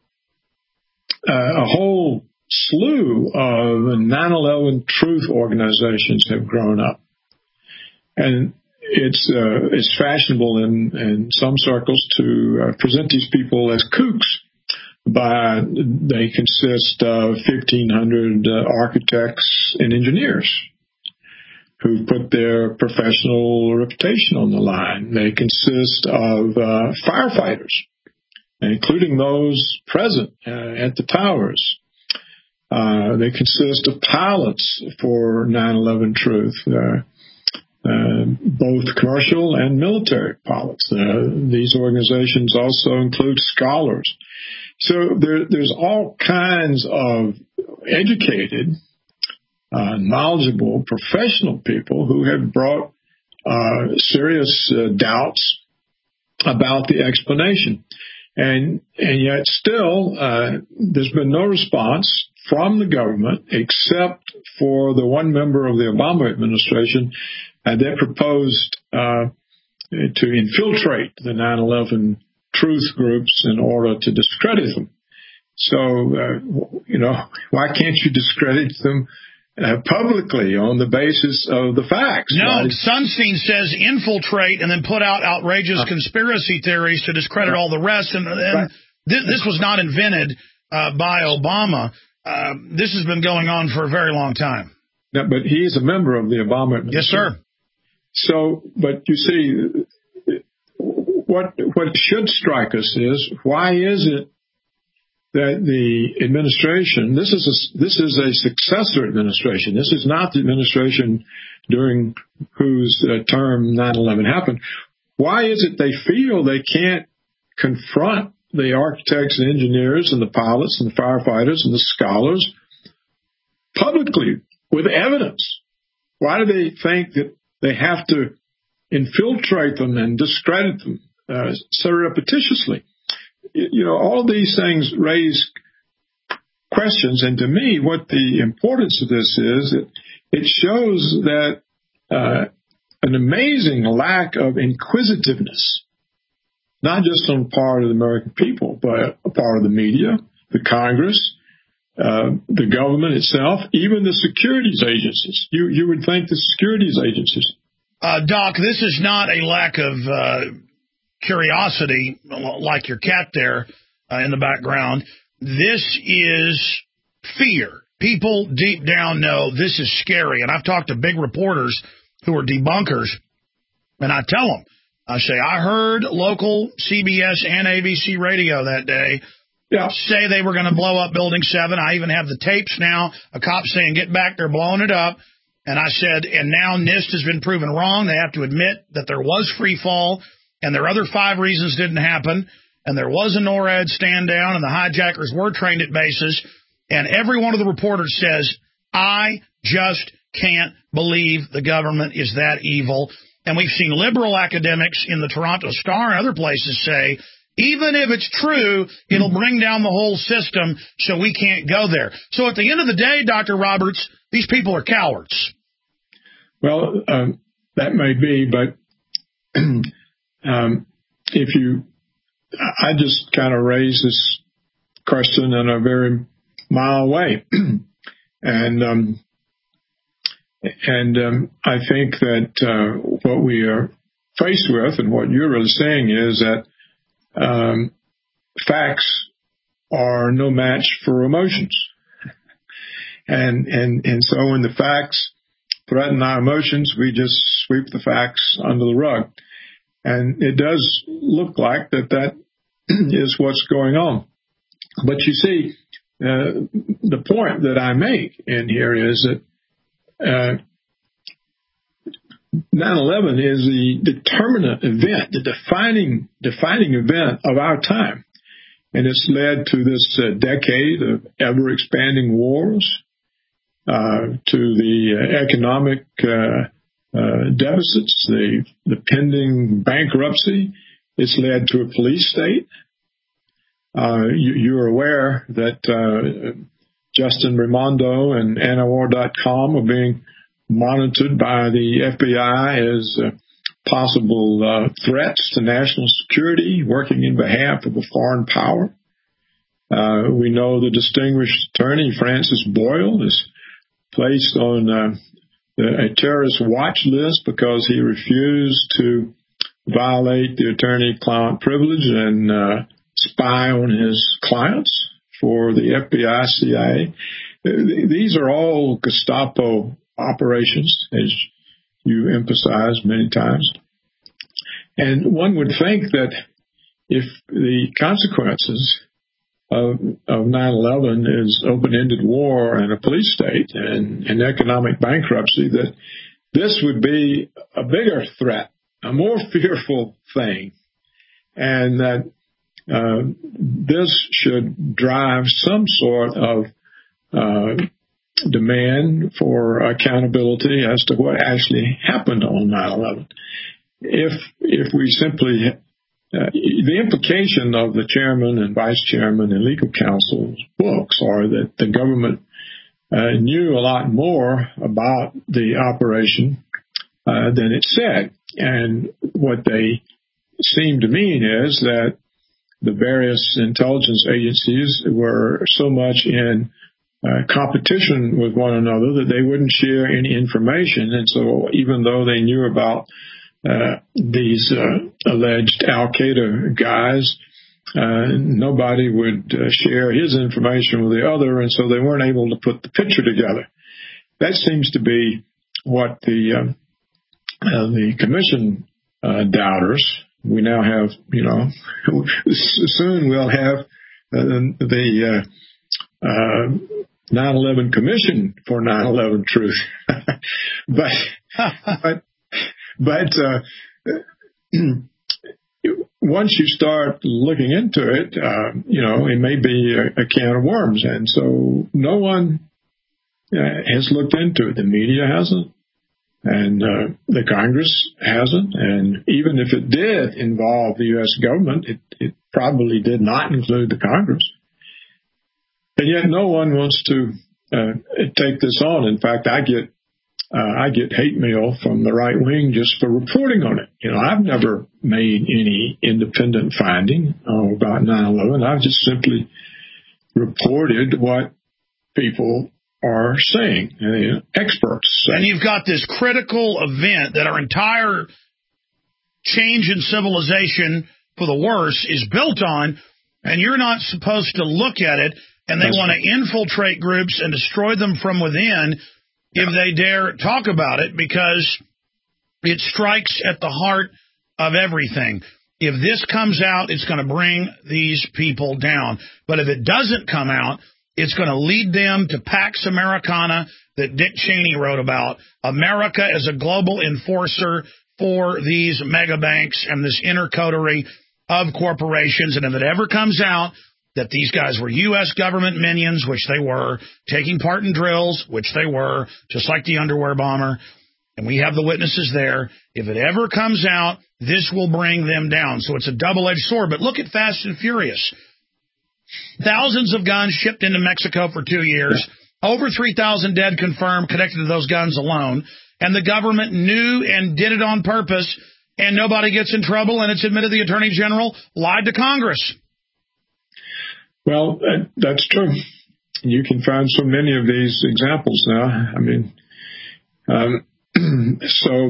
uh, a whole slew of nine eleven truth organizations have grown up. And it's uh, it's fashionable in, in some circles to uh, present these people as kooks. By they consist of fifteen hundred uh, architects and engineers who put their professional reputation on the line. They consist of uh, firefighters, including those present uh, at the towers. Uh, they consist of pilots for nine eleven Truth, uh, uh, both commercial and military pilots. Uh, these organizations also include scholars. So there, there's all kinds of educated, uh, knowledgeable, professional people who have brought uh, serious uh, doubts about the explanation. And, and yet still, uh, there's been no response from the government except for the one member of the Obama administration uh, that proposed uh, to infiltrate the nine eleven truth groups in order to discredit them. So, uh, you know, why can't you discredit them uh, publicly on the basis of the facts? No, right? Sunstein says infiltrate and then put out outrageous uh, conspiracy theories to discredit uh, all the rest. And, and right. th- this was not invented uh, by Obama. Uh, this has been going on for a very long time. No, but he is a member of the Obama administration. Yes, sir. So, but you see... What what should strike us is, why is it that the administration, this is a, this is a successor administration. This is not the administration during whose uh, term nine eleven happened. Why is it they feel they can't confront the architects and engineers and the pilots and the firefighters and the scholars publicly with evidence? Why do they think that they have to infiltrate them and discredit them uh, surreptitiously? You know, all these things raise questions, and to me, what the importance of this is, it, it shows that uh, an amazing lack of inquisitiveness, not just on the part of the American people, but a part of the media, the Congress, uh, the government itself, even the securities agencies. You you would think the securities agencies. Uh, Doc, this is not a lack of uh, curiosity like your cat there uh, in the background. This is fear. People deep down know this is scary. And I've talked to big reporters who are debunkers, and I tell them, I say, I heard local C B S and A B C radio that day yeah. say they were going to blow up Building seven. I even have the tapes now, a cop saying, get back, they're blowing it up. And I said, and now NIST has been proven wrong. They have to admit that there was free fall, and their other five reasons didn't happen, and there was a NORAD stand down, and the hijackers were trained at bases. And every one of the reporters says, I just can't believe the government is that evil. And we've seen liberal academics in the Toronto Star and other places say, even if it's true, it'll bring down the whole system, so we can't go there. So at the end of the day, Doctor Roberts, these people are cowards. Well, um, that may be, but um, if you, I just kind of raise this question in a very mild way. and um, and um, I think that uh, what we are faced with and what you're really saying is that um, facts are no match for emotions. And, and, and so when the facts threaten our emotions, we just sweep the facts under the rug. And it does look like that that is what's going on. But you see, uh, the point that I make in here is that uh, nine eleven is the determinant event, the defining defining event of our time. And it's led to this uh, decade of ever-expanding wars, uh, to the uh, economic uh, uh, deficits, the, the pending bankruptcy. It's led to a police state. Uh, you, you're aware that uh, Justin Raimondo and Anna War dot com are being monitored by the F B I as uh, possible uh, threats to national security, working in behalf of a foreign power. Uh, we know the distinguished attorney Francis Boyle is placed on uh, the, a terrorist watch list because he refused to violate the attorney-client privilege and uh, spy on his clients for the F B I, C I A. These are all Gestapo operations, as you emphasized many times. And one would think that if the consequences of, of nine eleven is open-ended war and a police state and, and economic bankruptcy, that this would be a bigger threat, a more fearful thing, and that uh, this should drive some sort of uh, demand for accountability as to what actually happened on nine eleven. If if we simply, uh, the implication of the chairman and vice chairman and legal counsel's books are that the government uh, knew a lot more about the operation uh, than it said. And what they seem to mean is that the various intelligence agencies were so much in Uh, competition with one another that they wouldn't share any information. And so even though they knew about uh, these uh, alleged Al-Qaeda guys, uh, nobody would uh, share his information with the other, and so they weren't able to put the picture together. That seems to be what the um, uh, the commission uh, doubters, we now have, you know, soon we'll have uh, the uh, uh, nine eleven Commission for nine eleven Truth. but, but, but, uh, once you start looking into it, uh, you know, it may be a, a can of worms. And so no one uh, has looked into it. The media hasn't, and uh, the Congress hasn't. And even if it did involve the U S government, it, it probably did not include the Congress. And yet no one wants to uh, take this on. In fact, I get uh, I get hate mail from the right wing just for reporting on it. You know, I've never made any independent finding uh, about nine eleven. I've just simply reported what people are saying, uh, experts say. And you've got this critical event that our entire change in civilization for the worse is built on, and you're not supposed to look at it, and they That's want to infiltrate groups and destroy them from within if they dare talk about it, because it strikes at the heart of everything. If this comes out, it's going to bring these people down. But if it doesn't come out, it's going to lead them to Pax Americana that Dick Cheney wrote about. America as a global enforcer for these mega banks and this intercoterie of corporations. And if it ever comes out that these guys were U S government minions, which they were, taking part in drills, which they were, just like the underwear bomber, and we have the witnesses there, if it ever comes out, this will bring them down. So it's a double-edged sword. But look at Fast and Furious. Thousands of guns shipped into Mexico for two years. Over three thousand dead confirmed connected to those guns alone. And the government knew and did it on purpose, and nobody gets in trouble, and it's admitted the Attorney General lied to Congress. Well, that, that's true. You can find so many of these examples now. I mean, um, so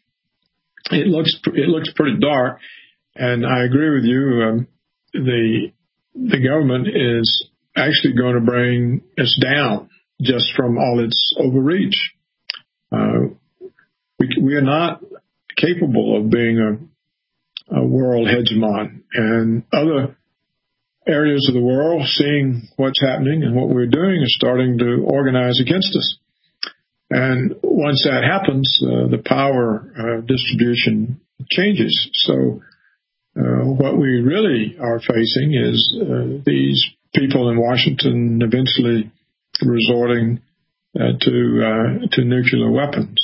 it looks it looks pretty dark, and I agree with you. Um, the the government is actually going to bring us down just from all its overreach. Uh, we we are not capable of being a, a world hegemon, and other areas of the world, seeing what's happening and what we're doing, is starting to organize against us. And once that happens, uh, the power uh, distribution changes. So uh, what we really are facing is uh, these people in Washington eventually resorting uh, to uh, to nuclear weapons.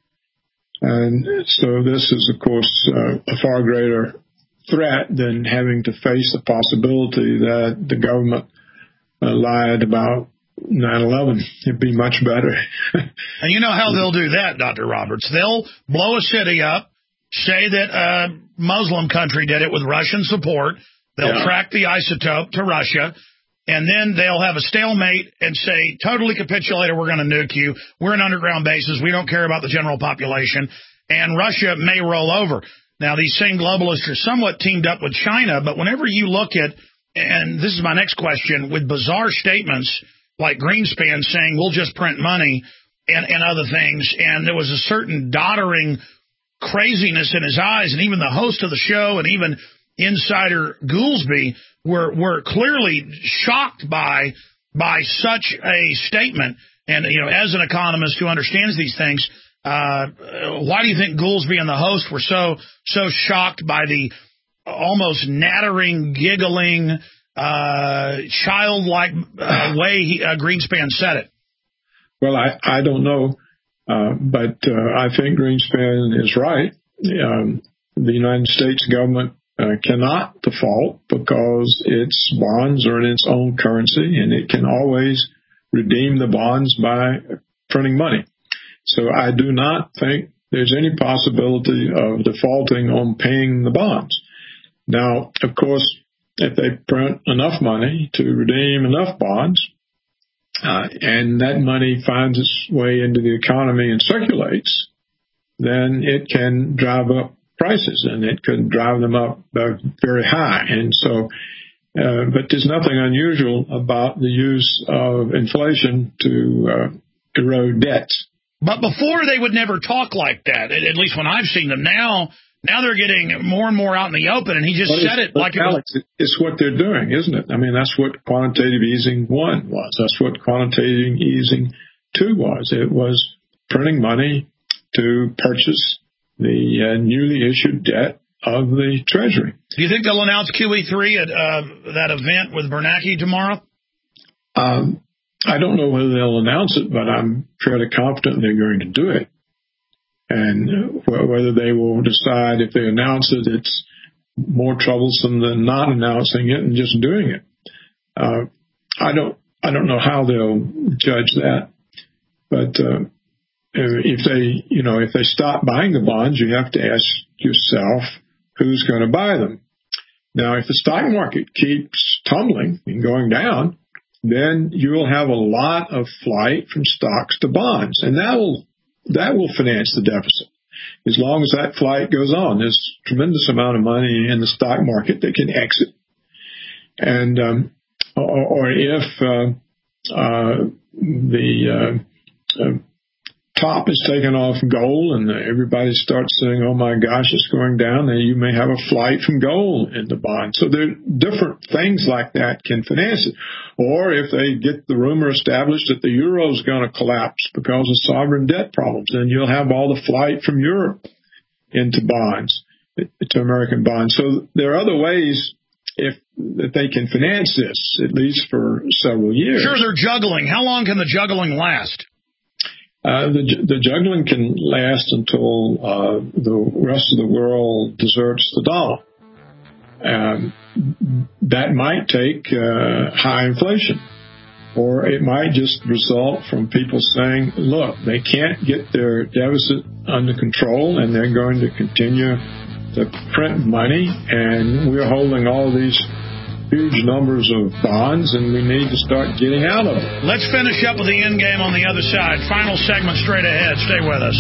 And so this is, of course, uh, a far greater threat than having to face the possibility that the government uh, lied about nine eleven. It'd be much better. And you know how they'll do that, Doctor Roberts. They'll blow a city up, say that a Muslim country did it with Russian support. They'll yeah. track the isotope to Russia, and then they'll have a stalemate and say, totally capitulate or we're going to nuke you. We're in underground bases. We don't care about the general population. And Russia may roll over. Now, these same globalists are somewhat teamed up with China, but whenever you look at, and this is my next question, with bizarre statements like Greenspan saying we'll just print money and, and other things, and there was a certain doddering craziness in his eyes, and even the host of the show and even insider Goolsbee were were clearly shocked by by such a statement. And, you know, as an economist who understands these things, Uh, why do you think Goolsbee and the host were so so shocked by the almost nattering, giggling, uh, childlike uh, way he, uh, Greenspan said it? Well, I, I don't know, uh, but uh, I think Greenspan is right. Um, the United States government uh, cannot default because its bonds are in its own currency, and it can always redeem the bonds by printing money. So I do not think there's any possibility of defaulting on paying the bonds. Now, of course, if they print enough money to redeem enough bonds, uh, and that money finds its way into the economy and circulates, then it can drive up prices, and it could drive them up uh, very high. And so, uh, but there's nothing unusual about the use of inflation to uh, erode debts. But before, they would never talk like that, at least when I've seen them. Now now they're getting more and more out in the open, and he just well, said it like Alex, it was... It's what they're doing, isn't it? I mean, that's what quantitative easing one was. That's what quantitative easing two was. It was printing money to purchase the uh, newly issued debt of the Treasury. Do you think they'll announce Q E three at uh, that event with Bernanke tomorrow? Um I don't know whether they'll announce it, but I'm fairly confident they're going to do it. And whether they will decide if they announce it, it's more troublesome than not announcing it and just doing it. Uh, I don't, I don't know how they'll judge that. But uh, if they, you know, if they stop buying the bonds, you have to ask yourself who's going to buy them. Now, if the stock market keeps tumbling and going down, then you will have a lot of flight from stocks to bonds, and that will that will finance the deficit. As long as that flight goes on, there's a tremendous amount of money in the stock market that can exit. And um, or, or if uh, uh, the uh, uh, top is taken off gold and everybody starts saying, oh, my gosh, it's going down, then you may have a flight from gold in the bond. So there are different things like that can finance it. Or if they get the rumor established that the euro is going to collapse because of sovereign debt problems, then you'll have all the flight from Europe into bonds, to American bonds. So there are other ways if that they can finance this, at least for several years. Sure, they're juggling. How long can the juggling last? Uh, the, the juggling can last until uh, the rest of the world deserts the dollar. Um, that might take uh, high inflation, or it might just result from people saying, look, they can't get their deficit under control, and they're going to continue to print money, and we're holding all these huge numbers of bonds, and we need to start getting out of it. Let's finish up with the end game on the other side. Final segment straight ahead. Stay with us.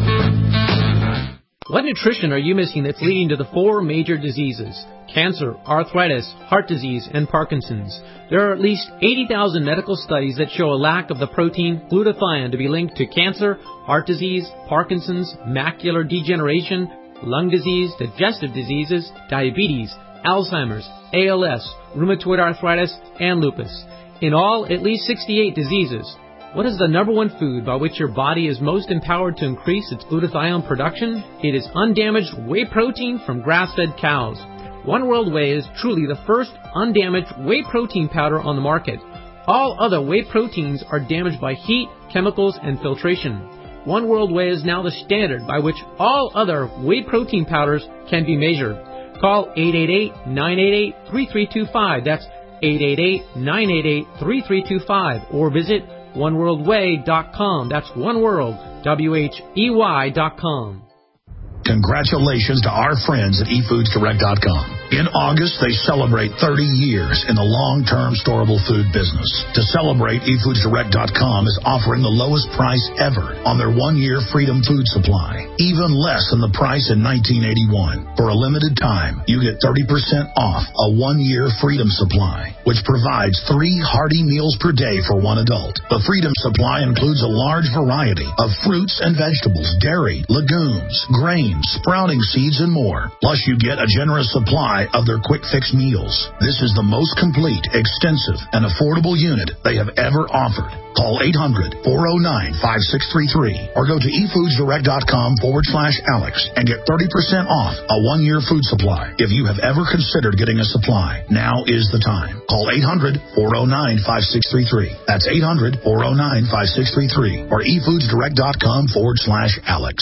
What nutrition are you missing that's leading to the four major diseases? Cancer, arthritis, heart disease, and Parkinson's. There are at least eighty thousand medical studies that show a lack of the protein glutathione to be linked to cancer, heart disease, Parkinson's, macular degeneration, lung disease, digestive diseases, diabetes, Alzheimer's, A L S, rheumatoid arthritis, and lupus. In all, at least sixty-eight diseases. What is the number one food by which your body is most empowered to increase its glutathione production? It is undamaged whey protein from grass-fed cows. One World Whey is truly the first undamaged whey protein powder on the market. All other whey proteins are damaged by heat, chemicals, and filtration. One World Whey is now the standard by which all other whey protein powders can be measured. Call eight eight eight, nine eight eight, three three two five. That's eight eight eight, nine eight eight, three three two five. Or visit one world way dot com. That's oneworld, W H E Y dot com. Congratulations to our friends at e foods direct dot com. In August, they celebrate thirty years in the long-term storable food business. To celebrate, e foods direct dot com is offering the lowest price ever on their one-year Freedom Food Supply, even less than the price in nineteen eighty-one. For a limited time, you get thirty percent off a one-year Freedom Supply, which provides three hearty meals per day for one adult. The Freedom Supply includes a large variety of fruits and vegetables, dairy, legumes, grains, sprouting seeds, and more. Plus, you get a generous supply of their quick fix meals. This is the most complete, extensive, and affordable unit they have ever offered. Call eight hundred, four oh nine, five six three three or go to e foods direct dot com forward slash Alex and get thirty percent off a one-year food supply. If you have ever considered getting a supply, now is the time. Call eight hundred, four oh nine, five six three three. That's eight hundred, four oh nine, five six three three or e foods direct dot com forward slash Alex.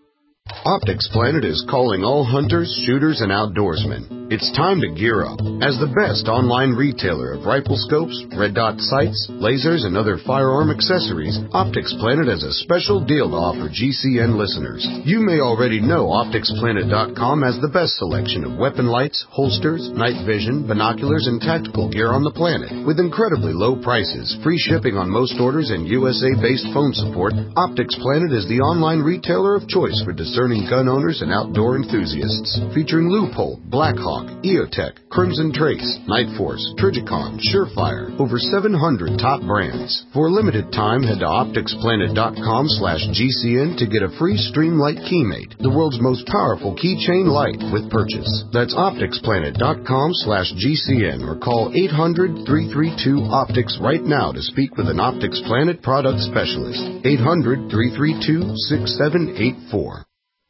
Optics Planet is calling all hunters, shooters, and outdoorsmen. It's time to gear up. As the best online retailer of rifle scopes, red dot sights, lasers, and other firearm accessories, Optics Planet has a special deal to offer G C N listeners. You may already know optics planet dot com has the best selection of weapon lights, holsters, night vision, binoculars, and tactical gear on the planet. With incredibly low prices, free shipping on most orders, and U S A-based phone support, Optics Planet is the online retailer of choice for discerning gun owners and outdoor enthusiasts. Featuring Loophole, Blackhawk, EOTech, Crimson Trace, Night Force, Trijicon, Surefire, over seven hundred top brands. For a limited time, head to optics planet dot com slash G C N to get a free Streamlight Keymate, the world's most powerful keychain light with purchase. That's optics planet dot com slash G C N or call eight hundred, three three two, optics right now to speak with an Optics Planet product specialist. eight hundred, three three two, six seven eight four.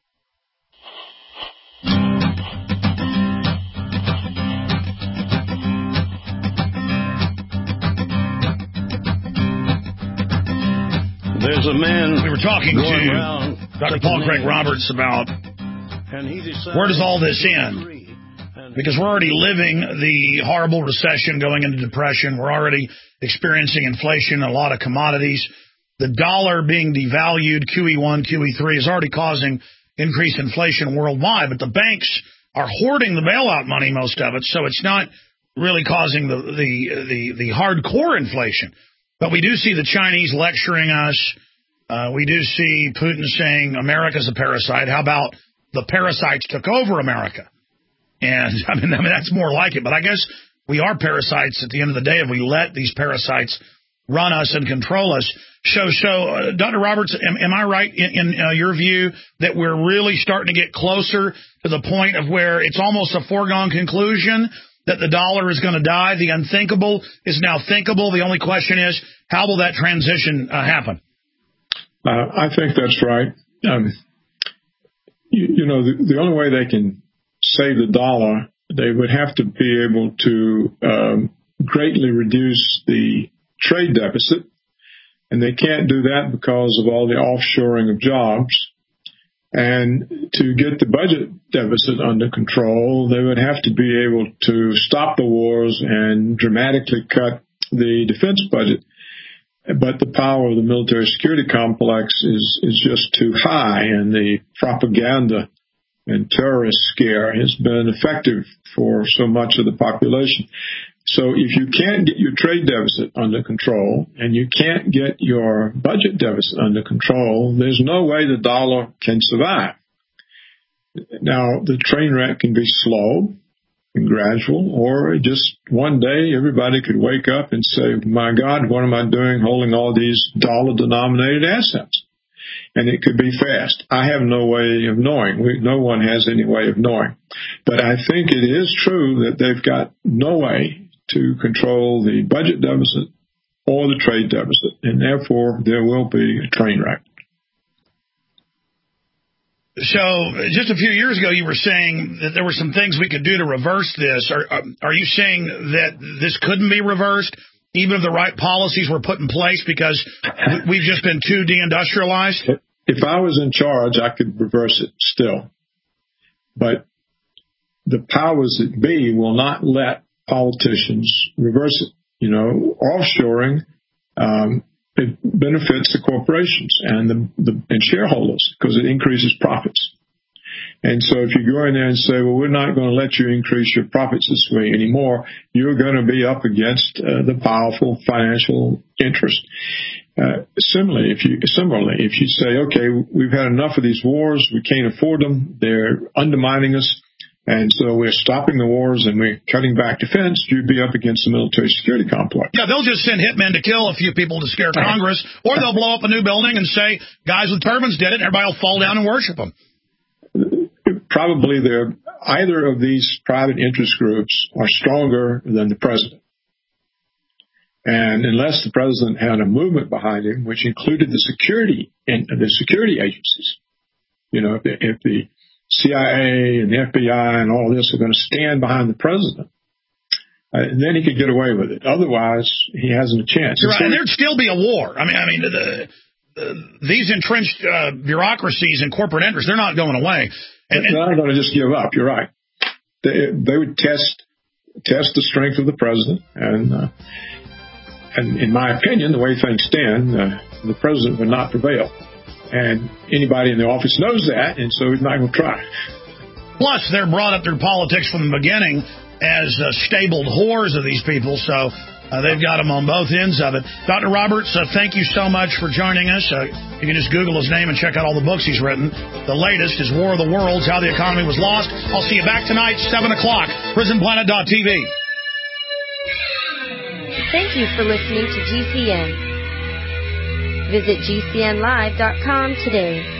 There's a man. We were talking to Doctor Paul Craig Roberts about where does all this end? Because we're already living the horrible recession, going into depression. We're already experiencing inflation in a lot of commodities. the dollar being devalued, Q E one, Q E three, is already causing increased inflation worldwide. But the banks are hoarding the bailout money, most of it, so it's not really causing the the the, the hardcore inflation. But we do see the Chinese lecturing us. Uh, we do see Putin saying America's a parasite. How about the parasites took over America? And I mean, I mean that's more like it. But I guess we are parasites at the end of the day if we let these parasites run us and control us. So, so uh, Doctor Roberts, am, am I right in, in uh, your view that we're really starting to get closer to the point of where it's almost a foregone conclusion that the dollar is going to die? The unthinkable is now thinkable. The only question is, how will that transition uh, happen? Uh, I think that's right. Um, you, you know, the, the only way they can save the dollar, they would have to be able to um, greatly reduce the trade deficit. And they can't do that because of all the offshoring of jobs. And to get the budget deficit under control, they would have to be able to stop the wars and dramatically cut the defense budget. But the power of the military security complex is, is just too high, and the propaganda and terrorist scare has been effective for so much of the population. So if you can't get your trade deficit under control and you can't get your budget deficit under control, there's no way the dollar can survive. Now, the train wreck can be slow and gradual, or just one day everybody could wake up and say, my God, what am I doing holding all these dollar-denominated assets? And it could be fast. I have no way of knowing. We, no one has any way of knowing. But I think it is true that they've got no way to control the budget deficit or the trade deficit, and therefore there will be a train wreck. So just a few years ago, you were saying that there were some things we could do to reverse this. Are, are you saying that this couldn't be reversed, even if the right policies were put in place, because we've just been too deindustrialized? If I was in charge, I could reverse it still. But the powers that be will not let politicians reverse it. You know, offshoring, um, it benefits the corporations and the, the and shareholders because it increases profits. And so if you go in there and say, well, we're not going to let you increase your profits this way anymore, you're going to be up against uh, the powerful financial interest. Uh, similarly, if you similarly, if you say, okay, we've had enough of these wars, we can't afford them, they're undermining us, and so we're stopping the wars and we're cutting back defense, you'd be up against the military security complex. Yeah, they'll just send hitmen to kill a few people to scare Congress, or they'll blow up a new building and say, guys with turbans did it, and everybody will fall down and worship them. Probably they're, either of these private interest groups are stronger than the president. And unless the president had a movement behind him, which included the security and the security agencies, you know, if the, if the C I A and the F B I and all this are going to stand behind the president, uh, and then he could get away with it. Otherwise, he hasn't a chance. You're right, and there'd still be a war. I mean, I mean, the, the, these entrenched uh, bureaucracies and corporate interests, they're not going away. And, and, they're not going to just give up. You're right. They they would test test the strength of the president, and uh, and in my opinion, the way things stand, uh, the president would not prevail. And anybody in the office knows that, and so he's not going to try. Plus, they're brought up through politics from the beginning as uh, stabled whores of these people, so uh, they've got them on both ends of it. Doctor Roberts, uh, thank you so much for joining us. Uh, you can just Google his name and check out all the books he's written. The latest is War of the Worlds, How the Economy Was Lost. I'll see you back tonight, seven o'clock, prison planet dot t v. Thank you for listening to G C N. Visit G C N live dot com today.